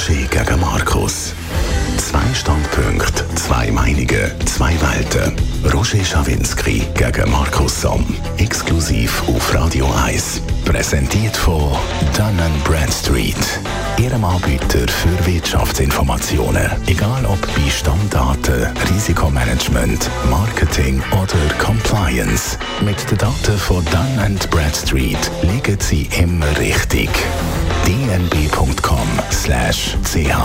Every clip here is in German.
Roger gegen Markus. 2 Standpunkte, 2 Meinungen, 2 Welten. Roger Schawinski gegen Markus Somm. Exklusiv auf Radio 1. Präsentiert von Dun & Bradstreet. Ihrem Anbieter für Wirtschaftsinformationen. Egal ob bei Stammdaten, Risikomanagement, Marketing oder Compliance. Mit den Daten von Dun & Bradstreet liegen Sie immer richtig. dnb.com/ch.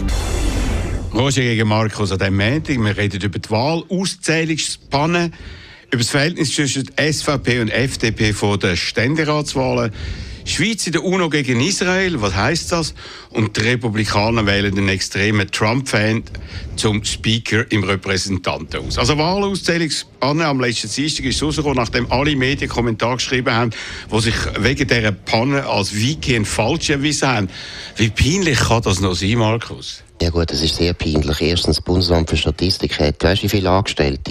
Roger gegen Markus an diesem Montag. Wir reden über die Wahlauszählungsspanne, über das Verhältnis zwischen SVP und FDP vor den Ständeratswahlen, Schweiz in der UNO gegen Israel, was heisst das? Und die Republikaner wählen den extremen Trump-Fan zum Speaker im Repräsentantenhaus. Also Wahlauszählungspanne am letzten Dienstag ist rausgekommen, nachdem alle Medien Kommentare geschrieben haben, die sich wegen dieser Panne als weitgehend falsch erwiesen haben. Wie peinlich kann das noch sein, Markus? Ja gut, das ist sehr peinlich. Erstens, das Bundesamt für Statistik hat, weißt du, wie viele Angestellte?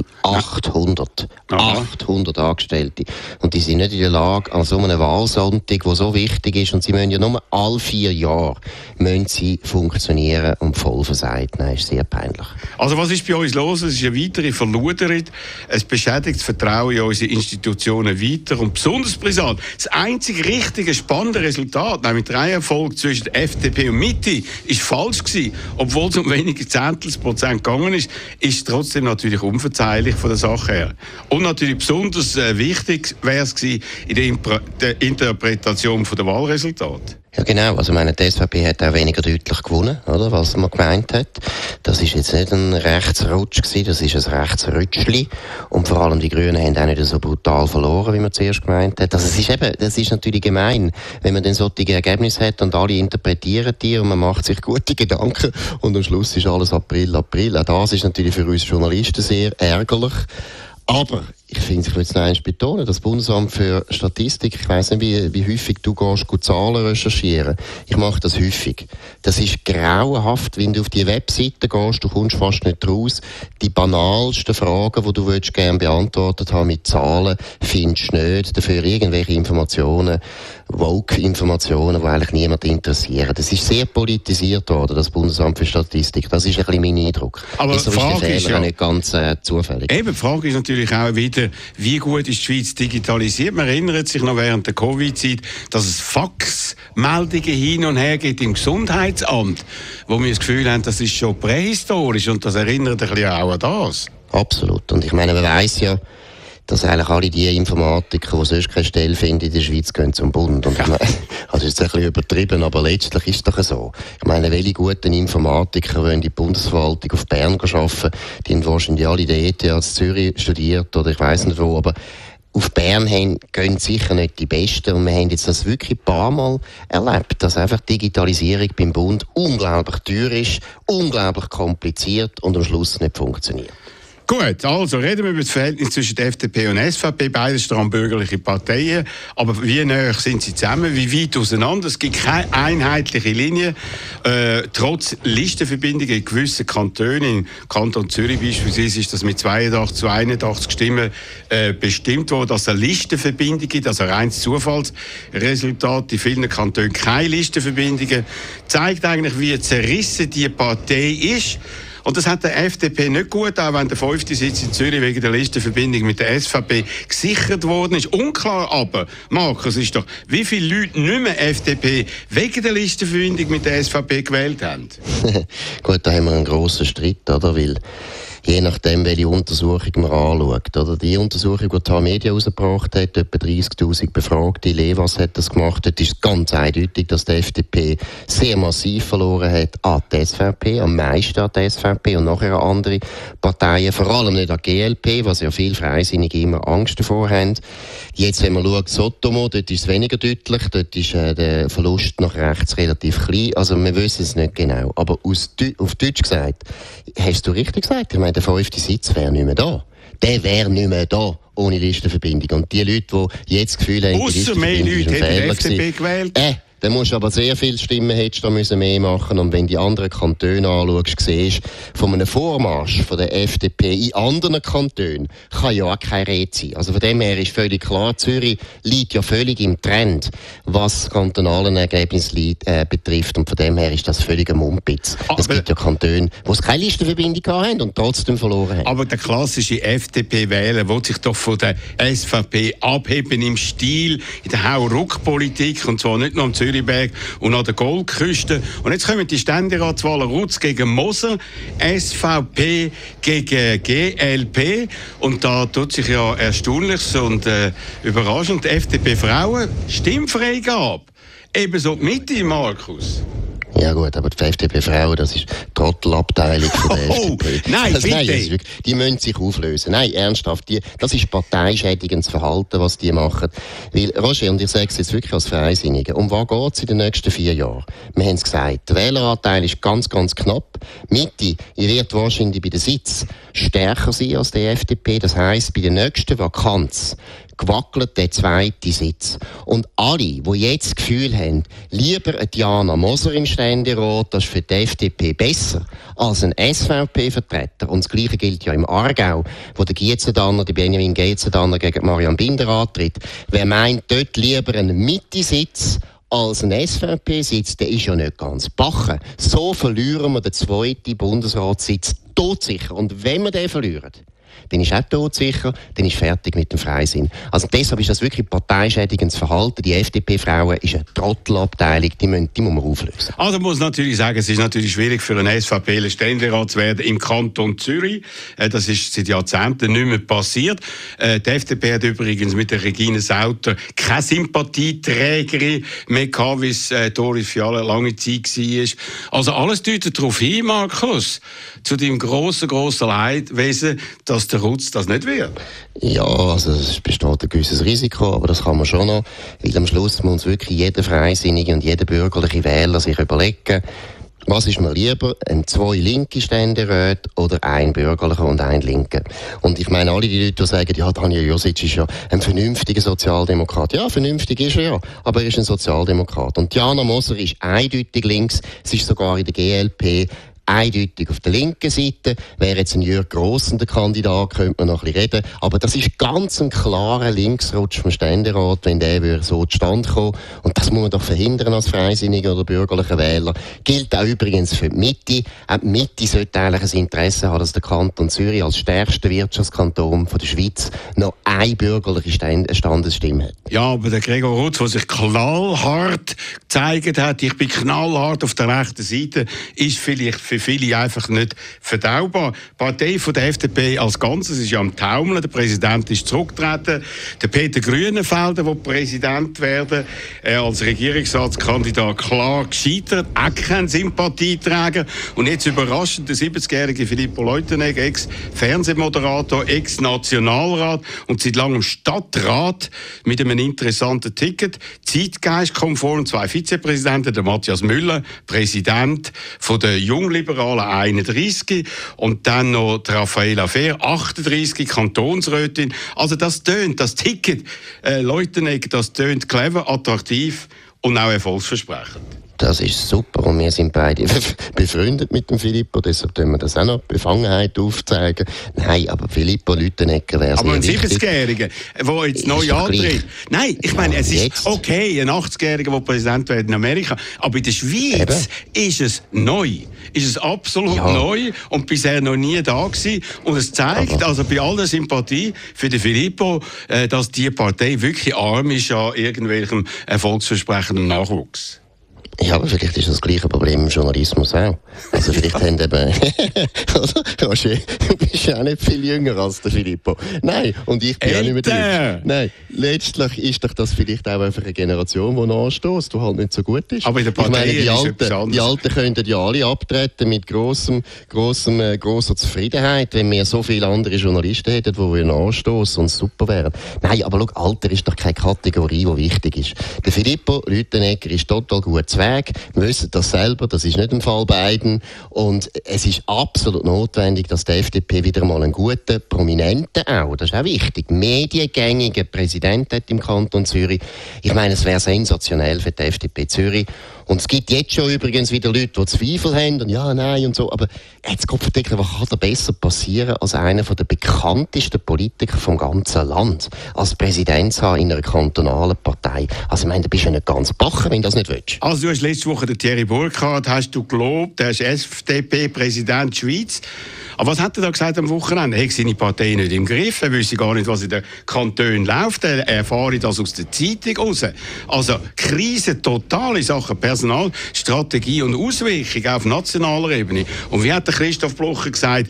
800. Aha. 800 Angestellte. Und die sind nicht in der Lage, an so einem Wahlsonntag, der so wichtig ist, und sie müssen ja nur alle 4 Jahre müssen sie funktionieren und voll versagt. Nein, ist sehr peinlich. Also was ist bei uns los? Es ist eine weitere Verluderung. Es beschädigt das Vertrauen in unsere Institutionen weiter. Und besonders brisant, das einzige richtige spannende Resultat, nämlich der Reihenfolge zwischen FDP und Mitte, ist falsch gewesen. Obwohl es um wenige Zehntelsprozent gegangen ist, ist es trotzdem natürlich unverzeihlich von der Sache her. Und natürlich besonders wichtig wäre es gewesen in der Interpretation der Wahlresultate. Ja genau, also meine, die SVP hat auch weniger deutlich gewonnen, oder, was man gemeint hat. Das ist jetzt nicht ein Rechtsrutsch gewesen, das ist ein Rechtsrutschli. Und vor allem die Grünen haben auch nicht so brutal verloren, wie man zuerst gemeint hat. Also das ist natürlich gemein, wenn man dann solche Ergebnisse hat und alle interpretieren die und man macht sich gute Gedanken und am Schluss ist alles April. Auch das ist natürlich für uns Journalisten sehr ärgerlich. Aber ich finde, ich will es noch eins betonen, das Bundesamt für Statistik, ich weiss nicht, wie häufig du gehst, Zahlen recherchieren. Ich mache das häufig. Das ist grauenhaft, wenn du auf die Webseite gehst, du kommst fast nicht raus. Die banalsten Fragen, die du gerne beantwortet haben mit Zahlen, findest du nicht. Dafür irgendwelche Informationen, Woke-Informationen, die eigentlich niemand interessieren. Das ist sehr politisiert worden, das Bundesamt für Statistik. Das ist ein bisschen mein Eindruck. Aber so die Frage ist der Fehler ja nicht ganz zufällig. Eben, die Frage ist natürlich auch wieder, wie gut ist die Schweiz digitalisiert? Man erinnert sich noch während der Covid-Zeit, dass es Faxmeldungen hin und her gibt im Gesundheitsamt, wo wir das Gefühl haben, das ist schon prähistorisch und das erinnert ein bisschen auch an das. Absolut. Und ich meine, man weiss ja, dass eigentlich alle die Informatiker, die sonst keine Stelle finden in der Schweiz, gehen zum Bund. Und ich meine, also ist jetzt ein bisschen übertrieben, aber letztlich ist es doch so. Ich meine, welche guten Informatiker wollen die Bundesverwaltung auf Bern arbeiten? Die haben wahrscheinlich alle in der ETH in Zürich studiert oder ich weiss nicht wo, aber auf Bern gehen sicher nicht die Besten. Und wir haben jetzt das wirklich ein paar Mal erlebt, dass einfach Digitalisierung beim Bund unglaublich teuer ist, unglaublich kompliziert und am Schluss nicht funktioniert. Gut, also reden wir über das Verhältnis zwischen der FDP und SVP. Beide bürgerliche Parteien. Aber wie näher sind sie zusammen? Wie weit auseinander? Es gibt keine einheitliche Linie. Trotz Listenverbindungen in gewissen Kantonen, im Kanton Zürich beispielsweise, ist das mit 82 zu 81 Stimmen bestimmt worden, dass es eine Listenverbindung gibt, also ein reines Zufallsresultat. In vielen Kantonen keine Listenverbindungen. Zeigt eigentlich, wie zerrissen die Partei ist. Und das hat der FDP nicht gut, auch wenn der 5. Sitz in Zürich wegen der Listenverbindung mit der SVP gesichert worden ist. Unklar aber, Markus, ist doch, wie viele Leute nicht mehr FDP wegen der Listenverbindung mit der SVP gewählt haben? Gut, da haben wir einen grossen Streit, oder? Weil je nachdem, welche Untersuchung man anschaut. Oder die Untersuchung, die die Media herausgebracht hat, etwa 30'000 Befragte, Levas hat das gemacht, dort ist ganz eindeutig, dass die FDP sehr massiv verloren hat an die SVP, am meisten an die SVP und nachher an andere Parteien, vor allem nicht an die GLP, was ja viele Freisinnige immer Angst davor haben. Jetzt, wenn man schaut, Sotomo, dort ist es weniger deutlich, dort ist der Verlust nach rechts relativ klein, also wir wissen es nicht genau. Aber auf Deutsch gesagt, hast du richtig gesagt, ich meine, der 5. Sitz wäre nicht mehr da. Der wäre nicht mehr da ohne Listenverbindung. Und die Leute, die jetzt das Gefühl haben, ausser mehr Leute hätten die FDP gewählt. Dann musst du aber sehr viele Stimmen hättest da müssen mehr machen. Und wenn die anderen Kantone anschaust, siehst von einem Vormarsch von der FDP in anderen Kantonen kann ja auch keine Rede sein. Also von dem her ist völlig klar, Zürich liegt ja völlig im Trend, was das kantonale Ergebnis betrifft. Und von dem her ist das völlig ein Mumpitz. Es gibt ja Kantone, die keine Listenverbindung haben und trotzdem verloren haben. Aber der klassische FDP-Wähler will sich doch von der SVP abheben im Stil, in der Hau-Ruck-Politik, und zwar nicht nur am Zürichberg und an der Goldküste. Und jetzt kommen die Ständeratswahlen Rutz gegen Moser, SVP gegen GLP. Und da tut sich ja Erstaunliches und überraschend, die FDP-Frauen Stimmfreigabe. Ebenso die Mitte, Markus. Ja gut, aber die FDP-Frauen, das ist die Trottelabteilung von der FDP. Nein, bitte! Nein, die müssen sich auflösen. Nein, ernsthaft, das ist parteischädigendes Verhalten, was die machen. Weil, Roger, und ich sage es jetzt wirklich als Freisinnige, um was geht es in den nächsten 4 Jahren? Wir haben es gesagt, der Wähleranteil ist ganz, ganz knapp. Mitte, ihr werdet wahrscheinlich bei den Sitzen stärker sein als die FDP. Das heisst, bei der nächsten Vakanz gewackelt der zweite Sitz. Und alle, die jetzt das Gefühl haben, lieber eine Diana Moser im Ständerat, das ist für die FDP besser als ein SVP-Vertreter. Und das Gleiche gilt ja im Aargau, wo der Gietzendanner, der Benjamin Gietzendanner gegen Marian Binder antritt. Wer meint, dort lieber einen Mitte-Sitz als ein SVP-Sitz, der ist ja nicht ganz bachen. So verlieren wir den zweiten Bundesratssitz todsicher. Und wenn wir den verlieren, dann ist auch todsicher, dann ist fertig mit dem Freisinn. Also deshalb ist das wirklich parteischädigendes Verhalten. Die FDP-Frauen ist eine Trottelabteilung, die muss man auflösen. Also muss natürlich sagen, es ist natürlich schwierig für einen SVP Ständerat zu werden im Kanton Zürich. Das ist seit Jahrzehnten nicht mehr passiert. Die FDP hat übrigens mit der Regine Sauter keine Sympathieträgerin mehr gehabt, wie es Doris Fiala lange Zeit war. Also alles deutet darauf hin, Markus, zu deinem grossen Leidwesen, dass der Rutz das nicht wird. Ja, also es besteht ein gewisses Risiko, aber das kann man schon noch. Weil am Schluss muss uns wirklich jeder Freisinnige und jeder bürgerliche Wähler sich überlegen, was ist mir lieber, 2 linke Ständeräte oder ein bürgerlicher und ein linker? Und ich meine, alle die Leute, die sagen, ja, Daniel Josic ist ja ein vernünftiger Sozialdemokrat. Ja, vernünftig ist er ja, aber er ist ein Sozialdemokrat. Und Diana Moser ist eindeutig links, sie ist sogar in der GLP eindeutig auf der linken Seite. Wäre jetzt ein Jürg Grossen der Kandidat, könnte man noch ein bisschen reden. Aber das ist ganz ein klarer Linksrutsch vom Ständerat, wenn der so zustande kommen. Und das muss man doch verhindern als Freisinniger oder bürgerlicher Wähler. Gilt auch übrigens für die Mitte. Auch die Mitte sollte eigentlich ein Interesse haben, dass der Kanton Zürich als stärkster Wirtschaftskanton von der Schweiz noch eine bürgerliche Standesstimme hat. Ja, aber der Gregor Rutz, der sich knallhart gezeigt hat, ich bin knallhart auf der rechten Seite, ist vielleicht für viele einfach nicht verdaubar. Die Partei von der FDP als Ganzes ist ja am Taumeln. Der Präsident ist zurückgetreten. Der Peter Grünenfelder will Präsident werden. Als Regierungsratskandidat klar gescheitert. Auch kein Sympathieträger. Und jetzt überraschend der 70-jährige Filippo Leutenegger, Ex-Fernsehmoderator, Ex-Nationalrat und seit langem Stadtrat mit einem interessanten Ticket. Zeitgeistkonform 2 Vizepräsidenten, der Matthias Müller, Präsident von der Jungliberalen 31 und dann noch die Raffaella Fehr 38, Kantonsrätin. Also das tönt, das Ticket, Leutenegger, das tönt clever, attraktiv und auch erfolgsversprechend. Das ist super und wir sind beide befreundet mit dem Filippo, deshalb können wir das auch noch Befangenheit aufzeigen. Nein, aber Filippo Leutenegger wäre es aber nicht ein 70-Jähriger, der jetzt neu antritt. Nein, ich meine, es ist okay, ein 80-Jähriger, der Präsident wird in Amerika, aber in der Schweiz ist es neu. Ist es absolut neu und bisher noch nie da gewesen. Und es zeigt, also bei aller Sympathie für den Filippo, dass die Partei wirklich arm ist an irgendwelchem erfolgsversprechenden Nachwuchs. Ja, aber vielleicht ist das gleiche Problem im Journalismus auch. Also vielleicht haben eben... Also, Roger, du bist ja auch nicht viel jünger als der Filippo. Nein, und ich bin auch nicht mehr drin. Nein, letztlich ist doch das vielleicht auch einfach eine Generation, die nachstößt, die halt nicht so gut ist. Aber in der Partei die Alten könnten ja alle abtreten mit grosser Zufriedenheit, wenn wir so viele andere Journalisten hätten, die wir nachstoßen und super wären. Nein, aber schau, Alter ist doch keine Kategorie, die wichtig ist. Der Filippo Leutenegger ist total gut. Weg. Wir wissen das selber, das ist nicht im Fall Biden. Und es ist absolut notwendig, dass die FDP wieder mal einen guten, prominenten auch, das ist auch wichtig, mediengängigen Präsident hat im Kanton Zürich. Ich meine, es wäre sensationell für die FDP Zürich. Und es gibt jetzt schon übrigens wieder Leute, die Zweifel haben und ja, nein und so. Aber jetzt kommt verdeckt, was kann da besser passieren als einer der bekanntesten Politiker vom ganzen Land als Präsident zu haben in einer kantonalen Partei? Also ich meine, da bist du nicht ganz bachen, wenn du das nicht willst. Also du hast letzte Woche den Thierry Burkhardt, hast du gelobt, der ist FDP-Präsident der Schweiz. Aber was hat er da gesagt am Wochenende? Er hat seine Partei nicht im Griff, er wüsste gar nicht, was in den Kantonen läuft, er erfahre das aus der Zeitung raus. Also Krise total in Sachen Personal, Strategie und Auswirkung auf nationaler Ebene. Und wie hat der Christoph Blocher gesagt,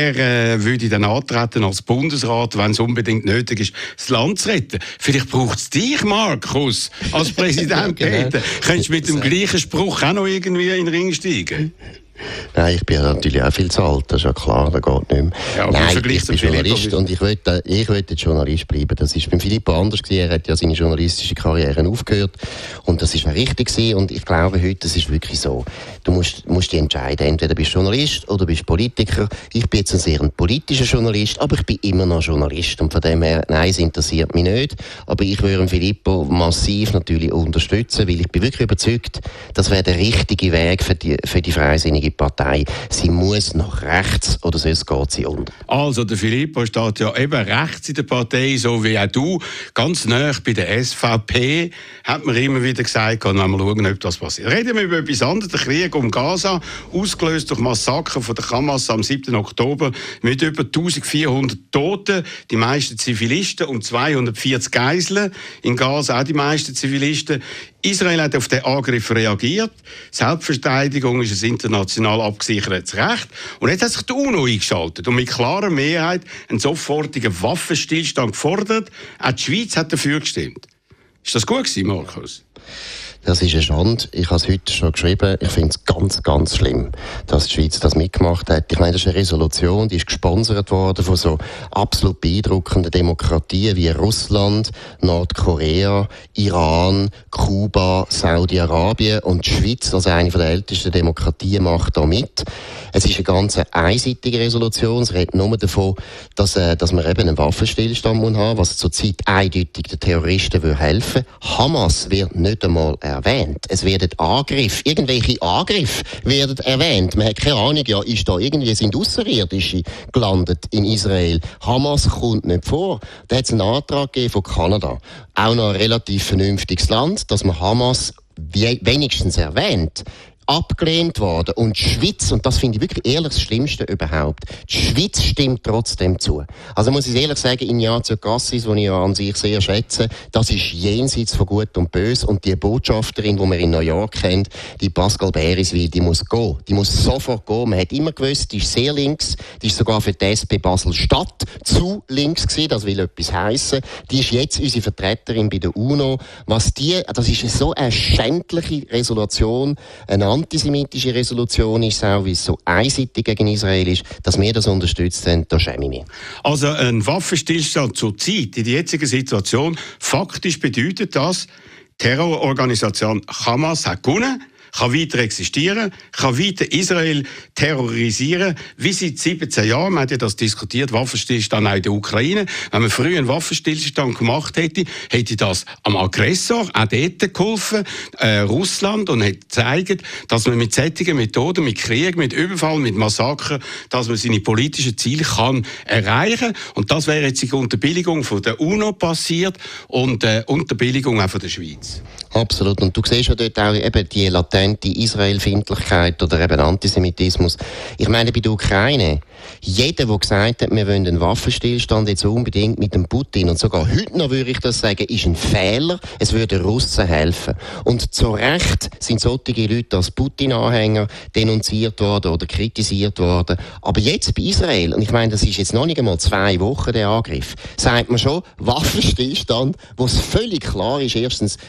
er würde dann antreten als Bundesrat, wenn es unbedingt nötig ist, das Land zu retten. Vielleicht braucht es dich, Markus, als Präsident. Genau. Könntest du mit dem gleichen Spruch auch noch irgendwie in den Ring steigen? Nein, ich bin natürlich auch viel zu alt, das ist ja klar, das geht nicht mehr. Ja, nein, ich bin Journalist und ich will jetzt Journalist bleiben. Das war beim Filippo anders gewesen. Er hat ja seine journalistische Karriere aufgehört und das war auch richtig gewesen. Und ich glaube heute, das ist wirklich so. Du musst dich entscheiden, entweder bist du Journalist oder bist Politiker. Ich bin jetzt ein sehr politischer Journalist, aber ich bin immer noch Journalist und von dem her, nein, es interessiert mich nicht. Aber ich würde Filippo massiv natürlich unterstützen, weil ich bin wirklich überzeugt, das wäre der richtige Weg für die freisinnige Partei. Sie muss nach rechts oder sonst geht sie unter. Also der Filippo steht ja eben rechts in der Partei, so wie auch du. Ganz nahe bei der SVP hat man immer wieder gesagt, wenn wir schauen, ob das passiert. Reden wir über etwas anderes, der Krieg um Gaza, ausgelöst durch Massaker von der Hamas am 7. Oktober mit über 1400 Toten, die meisten Zivilisten und 240 Geiseln. In Gaza auch die meisten Zivilisten. Israel hat auf den Angriff reagiert. Selbstverteidigung ist ein international abgesichertes Recht. Und jetzt hat sich die UNO eingeschaltet und mit klarer Mehrheit einen sofortigen Waffenstillstand gefordert. Auch die Schweiz hat dafür gestimmt. Ist das gut gewesen, Markus? Das ist eine Schande. Ich habe es heute schon geschrieben. Ich finde es ganz, ganz schlimm, dass die Schweiz das mitgemacht hat. Ich meine, das ist eine Resolution, die ist gesponsert worden von so absolut beeindruckenden Demokratien wie Russland, Nordkorea, Iran, Kuba, Saudi-Arabien. Und die Schweiz, als eine der ältesten Demokratien, macht da mit. Es ist eine ganz einseitige Resolution. Es redet nur davon, dass man eben einen Waffenstillstand haben muss, was zurzeit eindeutig den Terroristen helfen würde. Hamas wird nicht einmal erwähnt. Es werden irgendwelche Angriffe werden erwähnt. Man hat keine Ahnung, ja, ist da irgendwie, sind Außerirdische gelandet in Israel. Hamas kommt nicht vor. Da hat es einen Antrag gegeben von Kanada. Auch noch ein relativ vernünftiges Land, dass man Hamas wenigstens erwähnt. Abgelehnt worden. Und die Schweiz, und das finde ich wirklich ehrlich das Schlimmste überhaupt, die Schweiz stimmt trotzdem zu. Also muss ich ehrlich sagen, Ignazio Cassis, den ich ja an sich sehr schätze, das ist jenseits von Gut und Böse. Und die Botschafterin, die man in New York kennt, die Pascal Beriswil, die muss gehen. Die muss sofort gehen. Man hat immer gewusst, die ist sehr links. Die ist sogar für die SP Basel-Stadt zu links gewesen. Das will etwas heissen. Die ist jetzt unsere Vertreterin bei der UNO. Das ist so eine schändliche Resolution, eine antisemitische Resolution ist auch, wie es so einseitig gegen Israel ist, dass wir das unterstützt haben, da schäme ich mich. Also ein Waffenstillstand zur Zeit, in der jetzigen Situation, faktisch bedeutet das, die Terrororganisation Hamas hat gewonnen, kann weiter existieren, kann weiter Israel terrorisieren, wie seit 17 Jahren. Man hat ja das diskutiert, Waffenstillstand auch in der Ukraine. Wenn man früher einen Waffenstillstand gemacht hätte, hätte das am Aggressor auch dort geholfen, Russland, und hätte gezeigt, dass man mit solchen Methoden, mit Krieg, mit Überfall, mit Massaker, dass man seine politischen Ziele kann erreichen. Und das wäre jetzt unter Billigung von der UNO passiert und unter Billigung auch von der Schweiz. Absolut. Und du siehst ja dort auch eben die latente Israel-Feindlichkeit oder eben Antisemitismus. Ich meine, bei der Ukraine, jeder, der gesagt hat, wir wollen einen Waffenstillstand jetzt unbedingt mit dem Putin, und sogar heute noch würde ich das sagen, ist ein Fehler. Es würde den Russen helfen. Und zu Recht sind solche Leute als Putin-Anhänger denunziert worden oder kritisiert worden. Aber jetzt bei Israel, und ich meine, das ist jetzt noch nicht einmal 2 Wochen der Angriff, sagt man schon, Waffenstillstand, wo es völlig klar ist, erstens, sind nicht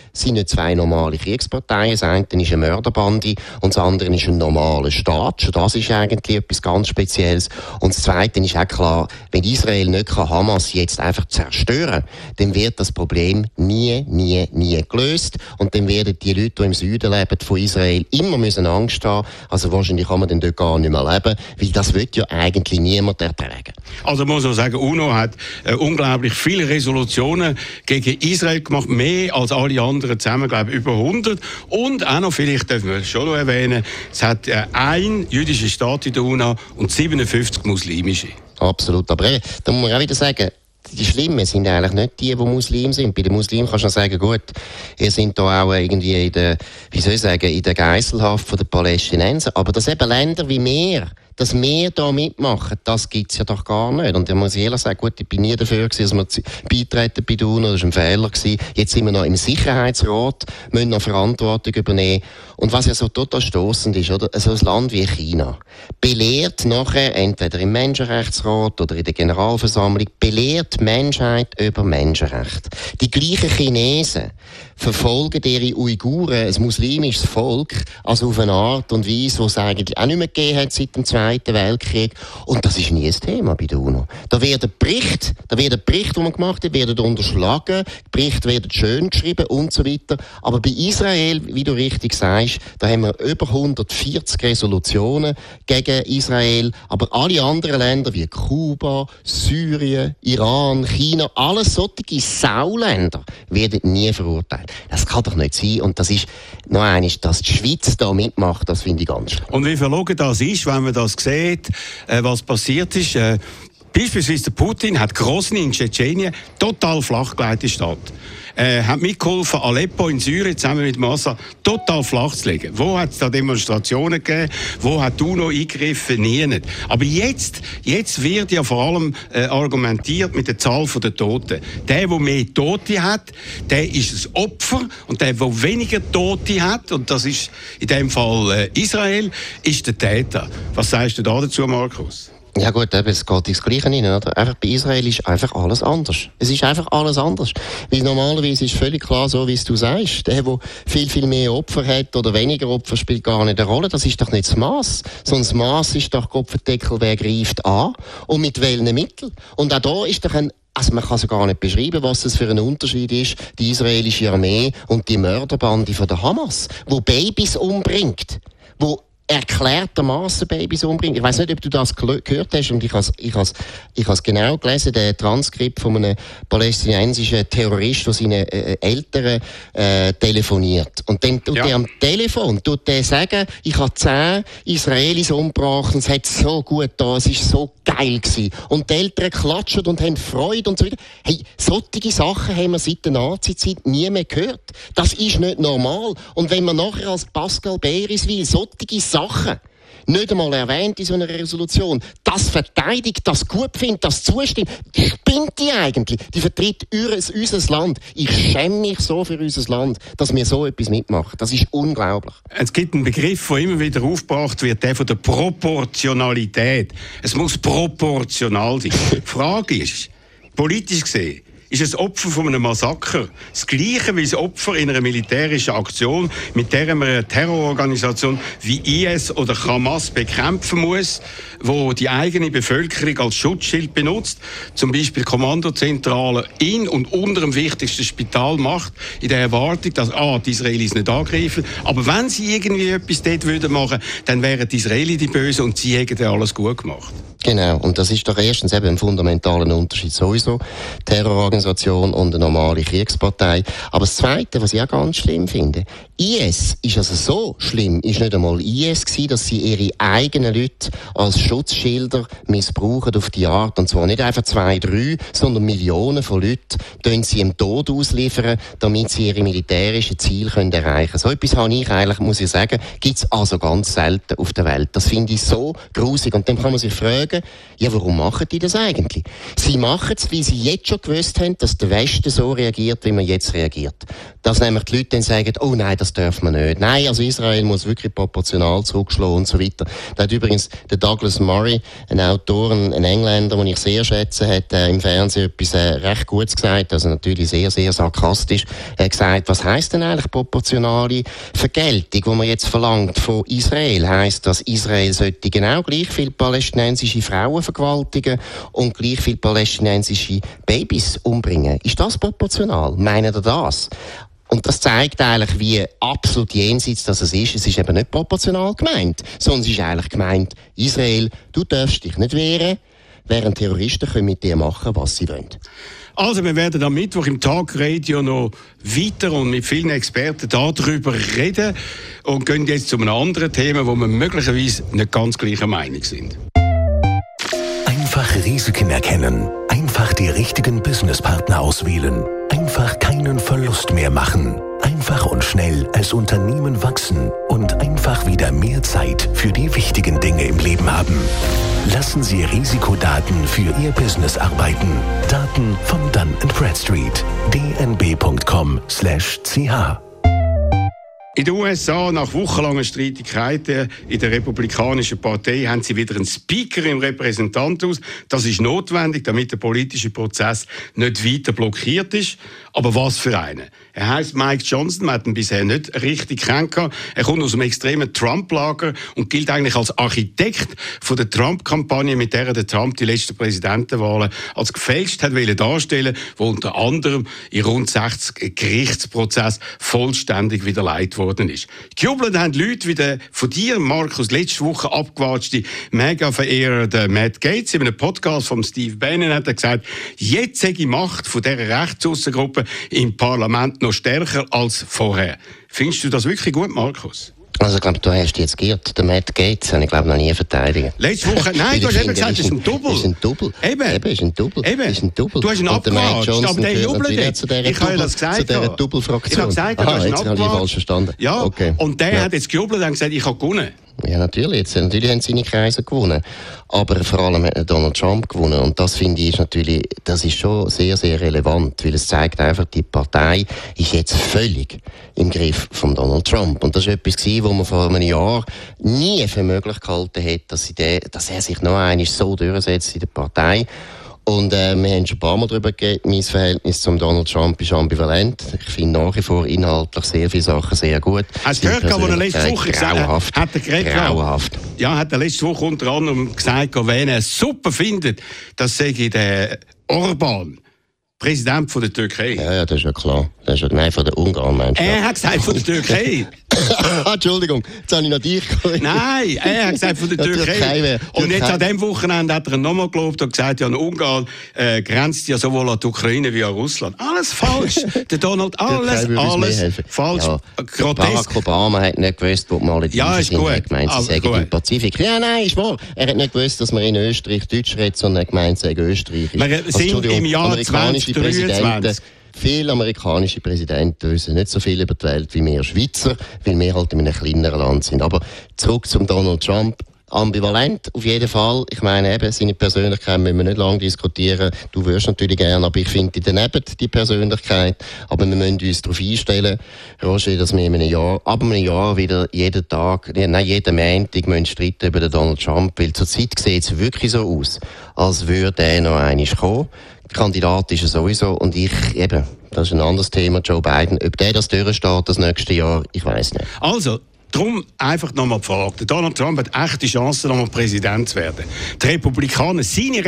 zwei normale Kriegsparteien. Das eine ist eine Mörderbande und das andere ist ein normaler Staat. Schon das ist eigentlich etwas ganz Spezielles. Und das Zweite ist auch klar, wenn Israel nicht Hamas jetzt einfach zerstören kann, dann wird das Problem nie gelöst. Und dann werden die Leute, die im Süden leben, von Israel immer müssen Angst haben. Also wahrscheinlich kann man dann dort gar nicht mehr leben, weil das wird ja eigentlich niemand ertragen. Also muss man sagen, UNO hat unglaublich viele Resolutionen gegen Israel gemacht, mehr als alle anderen zusammen, glaube ich, über 100. Und auch noch, vielleicht dürfen wir es schon noch erwähnen, es hat ein jüdischer Staat in der UNO und 57 muslimische. Absolut, aber da muss man auch wieder sagen, die Schlimmen sind eigentlich nicht die Muslim sind. Bei den Muslimen kannst du noch sagen, gut, ihr seid da auch irgendwie in der, in der Geiselhaft der Palästinenser. Aber dass eben Länder wie wir, dass wir da mitmachen, das gibt's ja doch gar nicht. Und da muss ich ehrlich sagen, gut, ich bin nie dafür gewesen, dass wir beitreten bei der UNO, das war ein Fehler gewesen. Jetzt sind wir noch im Sicherheitsrat, müssen noch Verantwortung übernehmen. Und was ja so total stossend ist, oder? So ein Land wie China belehrt nachher, entweder im Menschenrechtsrat oder in der Generalversammlung, belehrt die Menschheit über Menschenrechte. Die gleichen Chinesen verfolgen ihre Uiguren, ein muslimisches Volk, also auf eine Art und Weise, die es eigentlich auch nicht mehr gegeben hat seit dem Zweiten Weltkrieg. Und das ist nie ein Thema bei der UNO. Da werden Berichte, die man gemacht hat, werden unterschlagen, Berichte werden schön geschrieben und so weiter. Aber bei Israel, wie du richtig sagst, da haben wir über 140 Resolutionen gegen Israel, aber alle anderen Länder wie Kuba, Syrien, Iran, China, alles solche Sauländer werden nie verurteilt. Das kann doch nicht sein. Und das ist noch eines, dass die Schweiz da mitmacht, das finde ich ganz schlimm. Und wie verlogen das ist, wenn man das sieht, was passiert ist. Beispielsweise der Putin hat Grosny in Tschetschenien total flachgelegt, die Stadt. Hat mitgeholfen, Aleppo in Syrien zusammen mit Massa total flach zu legen. Wo hat es da Demonstrationen gegeben? Wo hat die UNO eingegriffen? Nie nicht. Aber jetzt wird ja vor allem argumentiert mit der Zahl der Toten. Der mehr Tote hat, der ist ein Opfer. Und der weniger Tote hat, und das ist in dem Fall Israel, ist der Täter. Was sagst du da dazu, Markus? Ja gut, es geht ins Gleiche rein, oder? Einfach bei Israel ist einfach alles anders. Es ist einfach alles anders. Weil normalerweise ist völlig klar, so wie es du sagst, der viel mehr Opfer hat oder weniger Opfer, spielt gar nicht eine Rolle. Das ist doch nicht das Mass. Sondern das Mass ist doch Kopfendeckel, wer greift an und mit welchen Mitteln. Und auch da ist doch also man kann es gar nicht beschreiben, was das für ein Unterschied ist, die israelische Armee und die Mörderbande von der Hamas, wo Babys umbringt, wo erklärtermaßen Babys umbringen. Ich weiss nicht, ob du das gehört hast, und ich has genau gelesen, der Transkript von einem palästinensischen Terrorist, der seinen Eltern telefoniert. Und dann tut er am Telefon sagen, ich habe 10 Israelis umgebracht, und es hat so gut da, es ist so geil gewesen. Und die Eltern klatschen und haben Freude und so weiter. Hey, solche Sachen haben wir seit der Nazi-Zeit nie mehr gehört. Das ist nicht normal. Und wenn man nachher als Pascal Beriswil solche Sachen nicht einmal erwähnt in so einer Resolution, das verteidigt, das gut findet, das zustimmt, spinnt die eigentlich? Die vertritt unser Land. Ich schäme mich so für unser Land, dass wir so etwas mitmachen. Das ist unglaublich. Es gibt einen Begriff, der immer wieder aufgebracht wird, der von der Proportionalität. Es muss proportional sein. Die Frage ist, politisch gesehen, ist ein Opfer von einem Massaker das Gleiche wie ein Opfer in einer militärischen Aktion, mit der man eine Terrororganisation wie IS oder Hamas bekämpfen muss, wo die eigene Bevölkerung als Schutzschild benutzt, zum Beispiel Kommandozentrale in und unter dem wichtigsten Spital macht, in der Erwartung, dass die Israelis nicht angreifen. Aber wenn sie irgendwie etwas dort würden machen, dann wären die Israelis die Bösen und sie hätten alles gut gemacht. Genau, und das ist doch erstens eben ein fundamentaler Unterschied sowieso, Terrororganisation und eine normale Kriegspartei. Aber das Zweite, was ich auch ganz schlimm finde, IS ist also so schlimm, ist nicht einmal IS gewesen, dass sie ihre eigenen Leute als Schutzschilder missbrauchen auf die Art. Und zwar nicht einfach 2, 3, sondern Millionen von Leuten können sie im Tod ausliefern, damit sie ihre militärischen Ziele erreichen können. So etwas habe ich eigentlich, muss ich sagen, gibt es also ganz selten auf der Welt. Das finde ich so grusig. Und dann kann man sich fragen, ja, warum machen die das eigentlich? Sie machen es, weil sie jetzt schon gewusst haben, dass der Westen so reagiert, wie man jetzt reagiert. Dass nämlich die Leute dann sagen, oh nein, das das darf man nicht. Nein, also Israel muss wirklich proportional zurückschlagen und so weiter. Da hat übrigens der Douglas Murray, ein Autor, ein Engländer, den ich sehr schätze, hat im Fernsehen etwas recht Gutes gesagt, also natürlich sehr, sehr sarkastisch. Er hat gesagt, was heisst denn eigentlich proportionale Vergeltung, die man jetzt verlangt von Israel? Heisst, dass Israel sollte genau gleich viele palästinensische Frauen vergewaltigen und gleich viele palästinensische Babys umbringen? Ist das proportional? Meinen ihr das? Und das zeigt eigentlich, wie absolut jenseits das es ist. Es ist eben nicht proportional gemeint, sondern es ist eigentlich gemeint, Israel, du darfst dich nicht wehren, während Terroristen können mit dir machen, was sie wollen. Also, wir werden am Mittwoch im Tagradio noch weiter und mit vielen Experten darüber reden und gehen jetzt zu einem anderen Thema, wo wir möglicherweise nicht ganz gleicher Meinung sind. Einfach Risiken erkennen. Einfach die richtigen Businesspartner auswählen. Einfach keinen Verlust mehr machen. Einfach und schnell als Unternehmen wachsen und einfach wieder mehr Zeit für die wichtigen Dinge im Leben haben. Lassen Sie Risikodaten für Ihr Business arbeiten. Daten von Dun & Bradstreet. dnb.com/ch. In den USA, nach wochenlangen Streitigkeiten in der Republikanischen Partei, haben sie wieder einen Speaker im Repräsentantenhaus. Das ist notwendig, damit der politische Prozess nicht weiter blockiert ist. Aber was für einen? Er heisst Mike Johnson, man hat ihn bisher nicht richtig kennengelernt. Er kommt aus einem extremen Trump-Lager und gilt eigentlich als Architekt von der Trump-Kampagne, mit der der Trump die letzten Präsidentenwahlen als gefälscht hat darstellen, wo unter anderem in rund 60 Gerichtsprozessen vollständig widerlegt worden ist. Gejubelt haben Leute wie der von dir, Markus, letzte Woche abgewatschte Mega-Verehrer der Matt Gaetz. In einem Podcast von Steve Bannon hat er gesagt, jetzt sei die Macht von dieser Rechtsaussergruppe im Parlament noch stärker als vorher. Findest du das wirklich gut, Markus? Also ich glaube, du hast jetzt geirrt. Der Matt Gaetz habe ich glaube noch nie verteidigt. Letzte Woche, nein, du hast eben gesagt, das ist ein Double. Ist ein Double. Eben, ist ein Double. Ist ein Double. Du hast ihn abgewatscht, aber der jubelt nicht. Ich habe ja das gesagt. Zu dieser Double-Fraktion. Ich habe gesagt, du hast ihn jetzt habe ich falsch verstanden. Ja, okay. Und der hat jetzt gejubelt und gesagt, ich habe gewonnen. Ja, natürlich haben seine Kreise gewonnen. Aber vor allem hat Donald Trump gewonnen. Und das finde ich das ist schon sehr, sehr relevant. Weil es zeigt einfach, die Partei ist jetzt völlig im Griff von Donald Trump. Und das war etwas, wo man vor einem Jahr nie für möglich gehalten hätte, dass er sich noch einmal so durchsetzt in der Partei. Und wir haben schon ein paar Mal darüber geredet, mein Verhältnis zum Donald Trump ist ambivalent. Ich finde nach wie vor inhaltlich sehr viele Sachen sehr gut. Hast du gehört, wo er letzte Woche grauenhaft, hat er geredet? Grauenhaft. Ja, hat er letzte Woche unter anderem gesagt, wen er super findet, das sage ich der Orban, Präsident von der Türkei. Ja, das ist ja klar. Das ist ja, nein, von der Ungarn, meinst du? Er hat gesagt von der Türkei. Entschuldigung, jetzt habe ich noch dich korrigiert. Nein, er hat gesagt von der Türkei. Und jetzt an diesem Wochenende hat er nochmal gelobt und gesagt, ja, Ungarn grenzt ja sowohl an die Ukraine wie an Russland. Alles falsch. Der Donald, alles falsch. Ja, grotesk. Barack Obama hat nicht gewusst, wo die Malediven sind. Er hat gemeint, sie sagen im Pazifik. Ja, nein, ist wahr. Er hat nicht gewusst, dass man in Österreich Deutsch redet, sondern er hat gemeint, sie sagen Österreichisch. Wir sind im Jahr 2023. Viele amerikanische Präsidenten wissen nicht so viel über die Welt wie wir Schweizer, weil wir halt in einem kleineren Land sind. Aber zurück zum Donald Trump. Ambivalent, auf jeden Fall. Ich meine, eben, seine Persönlichkeit müssen wir nicht lange diskutieren. Du würdest natürlich gerne, aber ich finde daneben die Persönlichkeit. Aber wir müssen uns darauf einstellen, Roger, dass wir ab einem Jahr wieder jeden Montag streiten über den Donald Trump, weil zurzeit sieht es wirklich so aus, als würde er noch einmal kommen. Kandidat ist er sowieso und das ist ein anderes Thema, Joe Biden. Ob der das durchsteht das nächste Jahr, ich weiss nicht. Also, darum einfach nochmal die Frage. Donald Trump hat echte Chancen, nochmal Präsident zu werden. Die Republikaner, seine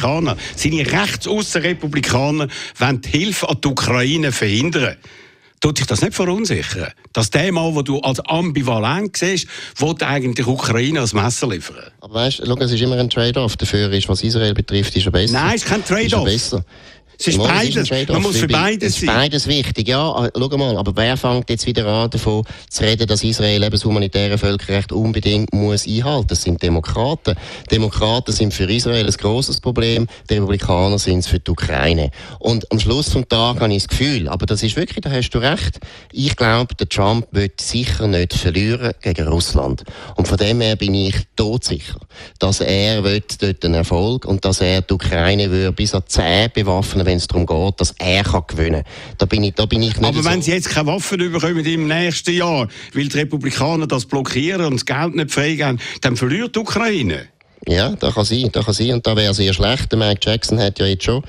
Rechtsaussen-Republikaner, wollen die Hilfe an die Ukraine verhindern. Tut dich das nicht verunsichern? Dass der Mann, den du als ambivalent siehst, will eigentlich Ukraine als Messer liefern? Aber weißt du, es ist immer ein Trade-off. Dafür ist, was Israel betrifft, ist er besser. Nein, es ist kein Trade-off. Es ist beides. Man muss für beides sein. Es ist beides wichtig, ja. Schau mal, aber wer fängt jetzt wieder an, davon zu reden, dass Israel eben das humanitäre Völkerrecht unbedingt muss einhalten? Das sind Demokraten. Demokraten sind für Israel ein grosses Problem, die Republikaner sind es für die Ukraine. Und am Schluss des Tages habe ich das Gefühl, aber das ist wirklich, da hast du recht, ich glaube, der Trump wird sicher nicht verlieren gegen Russland. Und von dem her bin ich todsicher, dass er dort einen Erfolg und dass er die Ukraine bis an 10 bewaffnen wenn es darum geht, dass er gewinnen kann. Da bin ich nicht aber wenn so. sie jetzt keine Waffen bekommen im nächsten Jahr, weil die Republikaner das blockieren und das Geld nicht freigeben, dann verliert die Ukraine. Ja, das kann sein. Und da wäre sehr schlecht. Der Mike Jackson hat ja jetzt schon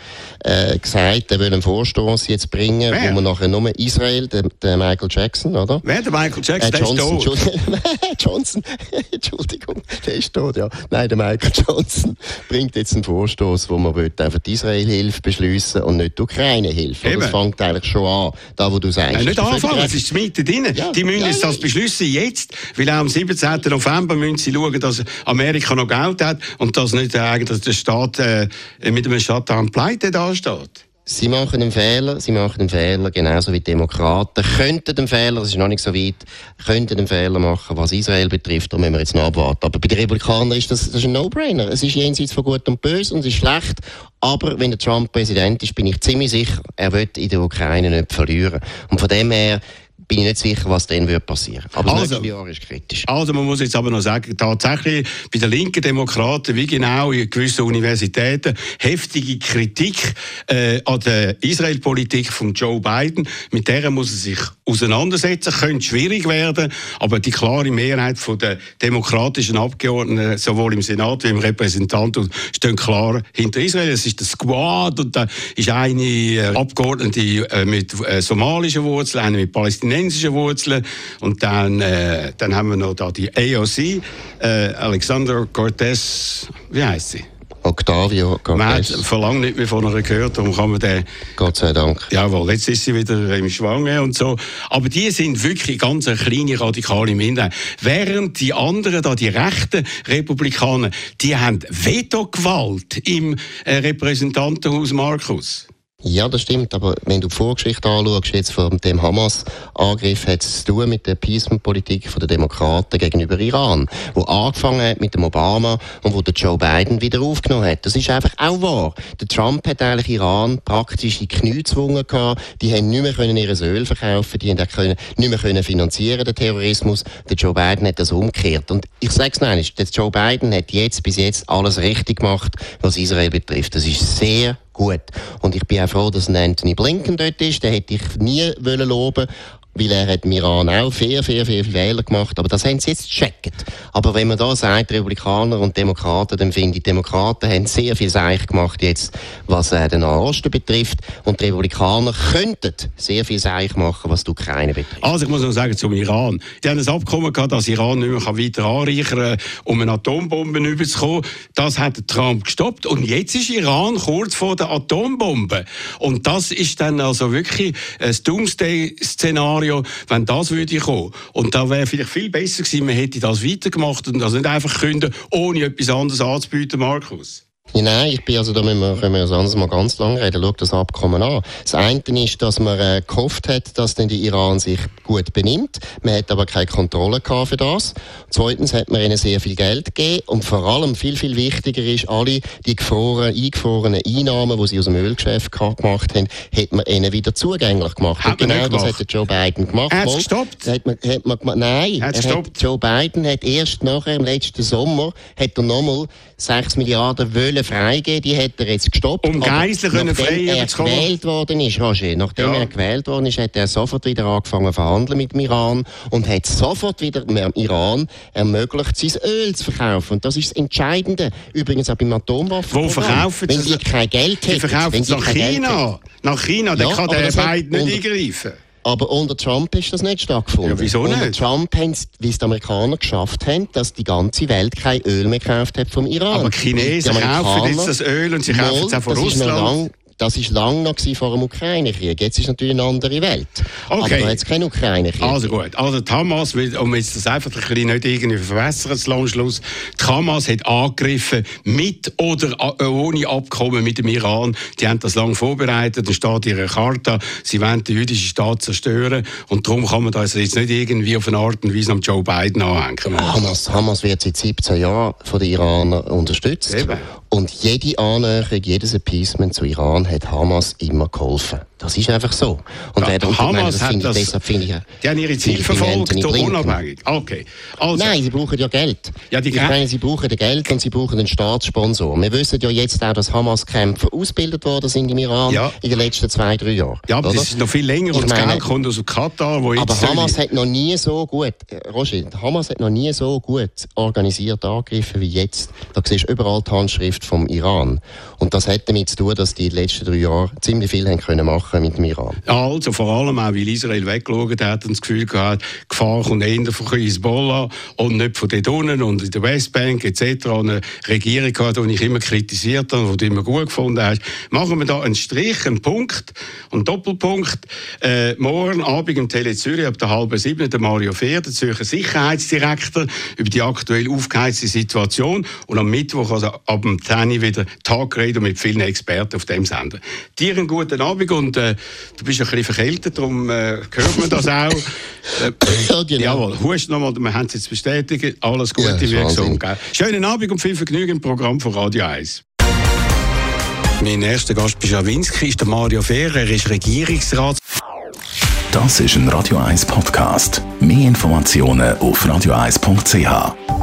gesagt, er will einen Vorstoß jetzt bringen, wo man nachher nur Israel, der Michael Jackson, oder? Wer, der Michael Jackson? Der Johnson, ist tot. Johnson, Entschuldigung, der ist tot, ja. Nein, der Michael Johnson bringt jetzt einen Vorstoß, wo man einfach die Israel-Hilfe beschließen und nicht die Ukraine-Hilfe. Das fängt eigentlich schon an, da wo du sagst. Ja, nicht anfangen, es ist mitten drin. Ja, die müssen jetzt das beschließen jetzt, weil auch am 17. November müssen sie schauen, dass Amerika noch Geld hat und dass nicht eigentlich der Staat mit einem Shutdown pleite dasteht. Sie machen einen Fehler, genauso wie die Demokraten. Könnten den Fehler, das ist noch nicht so weit, könnten den Fehler machen, was Israel betrifft, da müssen wir jetzt noch abwarten. Aber bei den Republikanern ist das ein No-Brainer. Es ist jenseits von Gut und Böse und es ist schlecht. Aber wenn der Trump Präsident ist, bin ich ziemlich sicher, er wird in der Ukraine nicht verlieren. Und von dem her bin ich nicht sicher, was dann passieren wird. Aber das nächste Jahr ist kritisch. Also man muss jetzt aber noch sagen, tatsächlich bei den linken Demokraten, wie genau in gewissen Universitäten, heftige Kritik an der Israel-Politik von Joe Biden. Mit der muss er sich auseinandersetzen. Könnte schwierig werden, aber die klare Mehrheit der demokratischen Abgeordneten, sowohl im Senat wie im Repräsentanten, stehen klar hinter Israel. Es ist der Squad und da ist eine Abgeordnete mit somalischen Wurzeln, eine mit palästinensischen Wurzeln und dann haben wir noch da die AOC, Alexander Cortez, wie heisst sie? Octavio Cortez. Man hat verlangt nicht mehr von ihr gehört, darum kann man den... Gott sei Dank. Jawohl, jetzt ist sie wieder im Schwange und so. Aber die sind wirklich ganz eine kleine radikale Minderheit. Während die anderen, da die rechten Republikaner, die haben Vetogewalt im Repräsentantenhaus, Markus. Ja, das stimmt, aber wenn du die Vorgeschichte anschaust, jetzt von dem Hamas-Angriff, hat es zu tun mit der Appeasement-Politik der Demokraten gegenüber Iran, wo angefangen hat mit dem Obama und wo der Joe Biden wieder aufgenommen hat. Das ist einfach auch wahr. Der Trump hat eigentlich Iran praktisch in die Knie gezwungen gehabt. Die haben nicht mehr ihr Öl verkaufen, die haben auch nicht mehr finanzieren, den Terrorismus. Der Joe Biden hat das umgekehrt. Und ich sage es noch einmal, der Joe Biden hat bis jetzt alles richtig gemacht, was Israel betrifft. Das ist sehr gut. Und ich bin auch froh, dass Anthony Blinken dort ist. Den hätte ich nie loben wollen, weil er hat im Iran auch viel Fehler gemacht. Aber das haben sie jetzt gecheckt. Aber wenn man da sagt, Republikaner und Demokraten, dann finde ich, die Demokraten haben sehr viel Seich gemacht jetzt, was den Nahen Osten betrifft. Und die Republikaner könnten sehr viel Seich machen, was die Ukraine betrifft. Also ich muss noch sagen zum Iran. Die haben ein Abkommen gehabt, dass Iran nicht mehr weiter anreichern kann, um eine Atombombe überzukommen. Das hat Trump gestoppt. Und jetzt ist Iran kurz vor der Atombombe. Und das ist dann also wirklich ein Doomsday-Szenario, wenn das würde kommen. Und da wäre vielleicht viel besser gewesen, man hätte das weitergemacht und das nicht einfach können, ohne etwas anderes anzubieten, Markus. Ja, nein, da können wir das anders mal ganz lang reden. Schau das Abkommen an. Das eine ist, dass man gehofft hat, dass dann der Iran sich gut benimmt. Man hat aber keine Kontrolle gehabt für das. Zweitens hat man ihnen sehr viel Geld gegeben und vor allem viel wichtiger ist, alle die eingefrorenen Einnahmen, die sie aus dem Ölgeschäft gemacht haben, hat man ihnen wieder zugänglich gemacht. Und genau das hat der Joe Biden gemacht. Er hat es gestoppt? Nein, Joe Biden hat erst nachher, im letzten Sommer, hat er nochmal 6 Milliarden freigeben, die hat er jetzt gestoppt. Um Geisler können frei bekommen. Nachdem er gewählt worden ist, hat er sofort wieder angefangen zu verhandeln mit dem Iran und hat sofort wieder dem Iran ermöglicht, sein Öl zu verkaufen. Und das ist das Entscheidende. Übrigens auch beim Atomwaffen. Wo verkaufen sie? Wenn die kein Geld hätten. Die verkaufen es nach China. Nach China, dann kann der Biden nicht eingreifen. Aber unter Trump ist das nicht stattgefunden. Ja, wieso nicht? Unter Trump haben es, wie es die Amerikaner geschafft haben, dass die ganze Welt kein Öl mehr gekauft hat vom Iran. Aber die Chinesen kaufen jetzt das Öl und sie kaufen es auch von Russland. Das war lange noch vor dem Ukraine-Krieg. Jetzt ist natürlich eine andere Welt. Okay. Aber da hat es keinen Ukraine-Krieg. Also gut. Also die Hamas, um jetzt das einfach ein bisschen nicht irgendwie verwässern zu lassen, Schluss. Die Hamas hat angegriffen, mit oder ohne Abkommen mit dem Iran. Die haben das lange vorbereitet. Da steht in ihrer Charta, sie wollen den jüdischen Staat zerstören. Und darum kann man das jetzt nicht irgendwie auf eine Art und Weise am Joe Biden anhängen. Hamas wird seit 17 Jahren von den Iranern unterstützt. Eben. Und jede Annäherung, jedes Appeasement zu Iran hat Hamas immer geholfen. Das ist einfach so. Und Hamas hat das, die haben ihre Ziele verfolgt, unabhängig. Okay. Also. Nein, sie brauchen ja Geld. Ja, ich meine, sie brauchen Geld und sie brauchen einen Staatssponsor. Wir wissen ja jetzt auch, dass Hamas-Kämpfer ausgebildet worden sind im Iran in den letzten 2-3 Jahren. Ja, aber das ist noch viel länger und das Geld kommt aus Katar. Wo aber Hamas hat noch nie so gut, Roger, Hamas hat noch nie so gut organisiert angegriffen wie jetzt. Da siehst du überall die Handschrift vom Iran. Und das hat damit zu tun, dass die letzten 3 Jahre ziemlich viel haben können machen mit dem Iran. Also vor allem auch, weil Israel weggeschaut hat und das Gefühl gehabt, die Gefahr kommt eher von Hezbollah und nicht von dort unten und in der Westbank etc. Eine Regierung gehabt, die ich immer kritisiert habe und die du immer gut gefunden hast. Machen wir da einen Strich, einen Punkt und Doppelpunkt. Morgen Abend im Tele Zürich ab der 6:30 der Mario Fehr, der Zürcher Sicherheitsdirektor, über die aktuell aufgeheizte Situation und am Mittwoch, also ab dem 10 wieder Tagrede mit vielen Experten auf dem Sender. Dir einen guten Abend und du bist ein bisschen verkältet, darum hört man das auch. Ja, genau. Jawohl, hust nochmal, wir haben es jetzt bestätigt. Alles Gute, wie gesund. Schönen Abend und viel Vergnügen im Programm von Radio 1. Mein erster Gast bei Schawinski ist der Mario Fehr, er ist Regierungsrat. Das ist ein Radio 1 Podcast. Mehr Informationen auf radio1.ch.